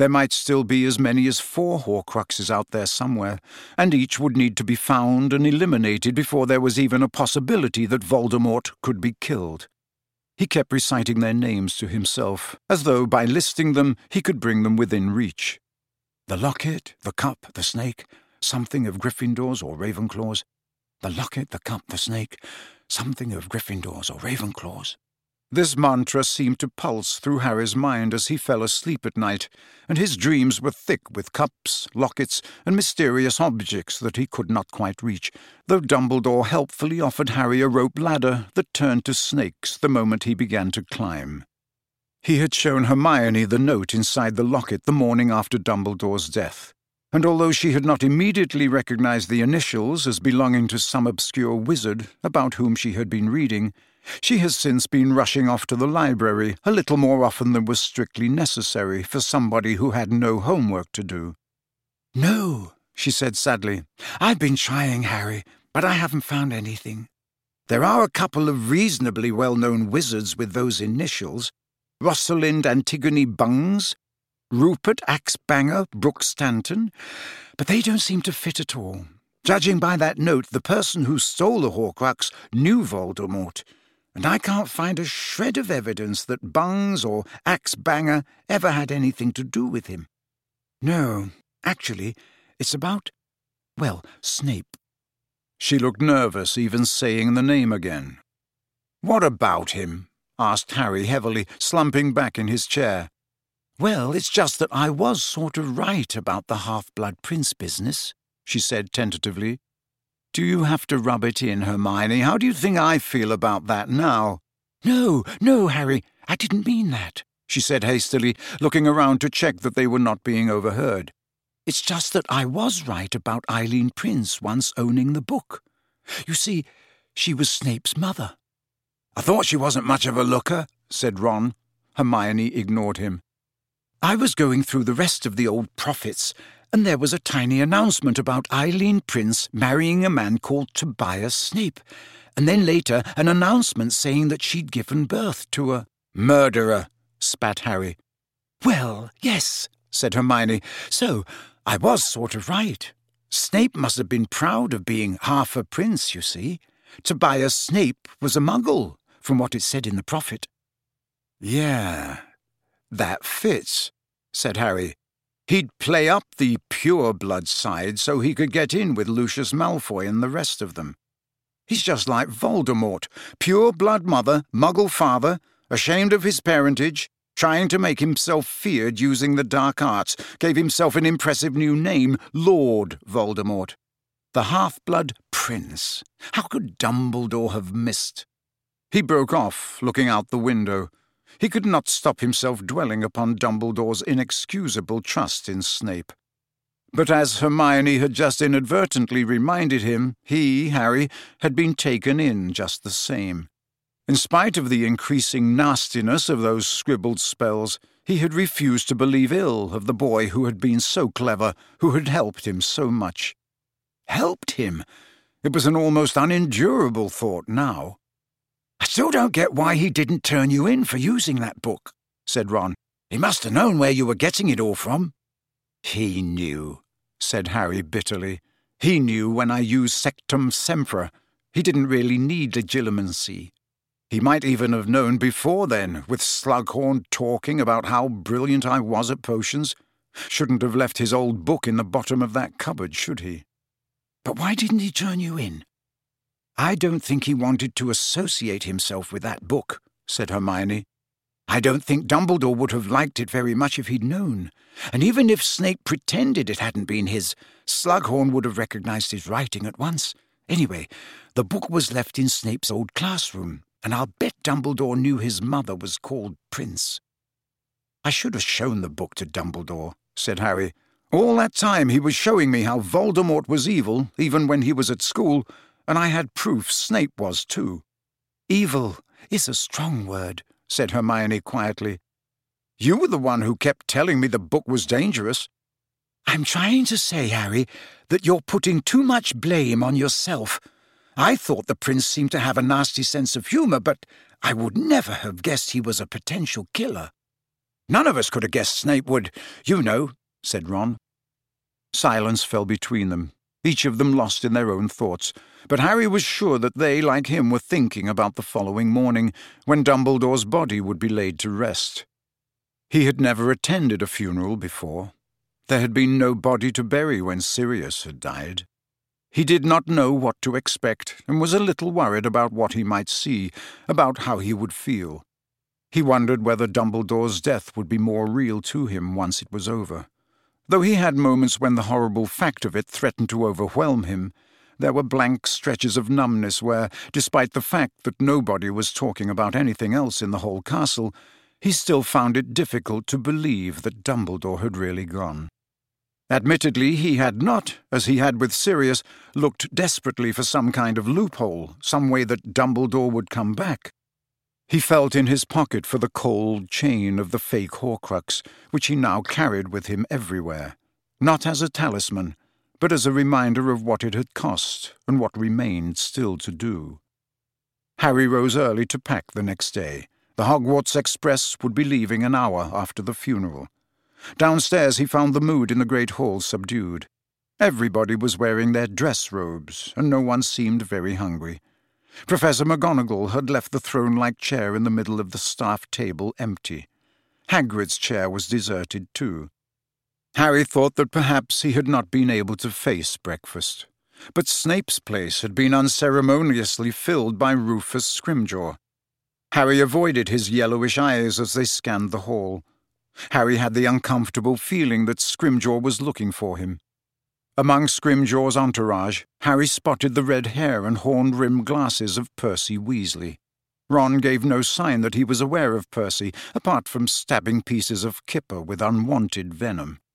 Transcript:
There might still be as many as 4 Horcruxes out there somewhere, and each would need to be found and eliminated before there was even a possibility that Voldemort could be killed. He kept reciting their names to himself, as though by listing them he could bring them within reach. The locket, the cup, the snake, something of Gryffindor's or Ravenclaw's. The locket, the cup, the snake, something of Gryffindor's or Ravenclaw's. This mantra seemed to pulse through Harry's mind as he fell asleep at night, and his dreams were thick with cups, lockets, and mysterious objects that he could not quite reach, though Dumbledore helpfully offered Harry a rope ladder that turned to snakes the moment he began to climb. He had shown Hermione the note inside the locket the morning after Dumbledore's death, and although she had not immediately recognized the initials as belonging to some obscure wizard about whom she had been reading, she has since been rushing off to the library a little more often than was strictly necessary for somebody who had no homework to do. "No," she said sadly. "I've been trying, Harry, but I haven't found anything. There are a couple of reasonably well-known wizards with those initials, Rosalind Antigone Bungs, Rupert Axbanger Brooke Stanton, but they don't seem to fit at all. Judging by that note, the person who stole the Horcrux knew Voldemort, and I can't find a shred of evidence that Bungs or Axbanger ever had anything to do with him. No, actually, it's about, well, Snape." She looked nervous, even saying the name again. "What about him?" asked Harry heavily, slumping back in his chair. "Well, it's just that I was sort of right about the Half-Blood Prince business," she said tentatively. "Do you have to rub it in, Hermione? How do you think I feel about that now?" No, Harry, I didn't mean that," she said hastily, looking around to check that they were not being overheard. "It's just that I was right about Eileen Prince once owning the book. You see, she was Snape's mother." "I thought she wasn't much of a looker," said Ron. Hermione ignored him. "I was going through the rest of the old prophets, and there was a tiny announcement about Eileen Prince marrying a man called Tobias Snape, and then later an announcement saying that she'd given birth to a—" "Murderer," spat Harry. "Well, yes," said Hermione, "so I was sort of right. Snape must have been proud of being half a prince, you see. Tobias Snape was a Muggle, from what it said in the prophet." "Yeah, that fits," said Harry. "He'd play up the pure-blood side so he could get in with Lucius Malfoy and the rest of them. He's just like Voldemort, pure-blood mother, Muggle father, ashamed of his parentage, trying to make himself feared using the dark arts, gave himself an impressive new name, Lord Voldemort. The Half-Blood Prince. How could Dumbledore have missed?" He broke off, looking out the window. He could not stop himself dwelling upon Dumbledore's inexcusable trust in Snape. But as Hermione had just inadvertently reminded him, he, Harry, had been taken in just the same. In spite of the increasing nastiness of those scribbled spells, he had refused to believe ill of the boy who had been so clever, who had helped him so much. Helped him? It was an almost unendurable thought now. "I still don't get why he didn't turn you in for using that book," said Ron. "He must have known where you were getting it all from." "He knew," said Harry bitterly. "He knew when I used Sectum Sempra. He didn't really need legilimency. He might even have known before then, with Slughorn talking about how brilliant I was at potions. Shouldn't have left his old book in the bottom of that cupboard, should he?" "But why didn't he turn you in?" "I don't think he wanted to associate himself with that book," said Hermione. "I don't think Dumbledore would have liked it very much if he'd known. And even if Snape pretended it hadn't been his, Slughorn would have recognized his writing at once. Anyway, the book was left in Snape's old classroom, and I'll bet Dumbledore knew his mother was called Prince." "I should have shown the book to Dumbledore," said Harry. "All that time he was showing me how Voldemort was evil, even when he was at school, and I had proof Snape was too." "Evil is a strong word," said Hermione quietly. "You were the one who kept telling me the book was dangerous." "I'm trying to say, Harry, that you're putting too much blame on yourself. I thought the prince seemed to have a nasty sense of humour, but I would never have guessed he was a potential killer." None of us could have guessed Snape would, you know, said Ron. Silence fell between them, each of them lost in their own thoughts, but Harry was sure that they, like him, were thinking about the following morning, when Dumbledore's body would be laid to rest. He had never attended a funeral before. There had been no body to bury when Sirius had died. He did not know what to expect, and was a little worried about what he might see, about how he would feel. He wondered whether Dumbledore's death would be more real to him once it was over. Though he had moments when the horrible fact of it threatened to overwhelm him, there were blank stretches of numbness where, despite the fact that nobody was talking about anything else in the whole castle, he still found it difficult to believe that Dumbledore had really gone. Admittedly, he had not, as he had with Sirius, looked desperately for some kind of loophole, some way that Dumbledore would come back. He felt in his pocket for the cold chain of the fake Horcrux, which he now carried with him everywhere, not as a talisman, but as a reminder of what it had cost and what remained still to do. Harry rose early to pack the next day. The Hogwarts Express would be leaving an hour after the funeral. Downstairs he found the mood in the great hall subdued. Everybody was wearing their dress robes, and no one seemed very hungry. Professor McGonagall had left the throne-like chair in the middle of the staff table empty. Hagrid's chair was deserted too. Harry thought that perhaps he had not been able to face breakfast. But Snape's place had been unceremoniously filled by Rufus Scrimgeour. Harry avoided his yellowish eyes as they scanned the hall. Harry had the uncomfortable feeling that Scrimgeour was looking for him. Among Scrimgeour's entourage, Harry spotted the red hair and horn-rimmed glasses of Percy Weasley. Ron gave no sign that he was aware of Percy, apart from stabbing pieces of kipper with unwanted venom.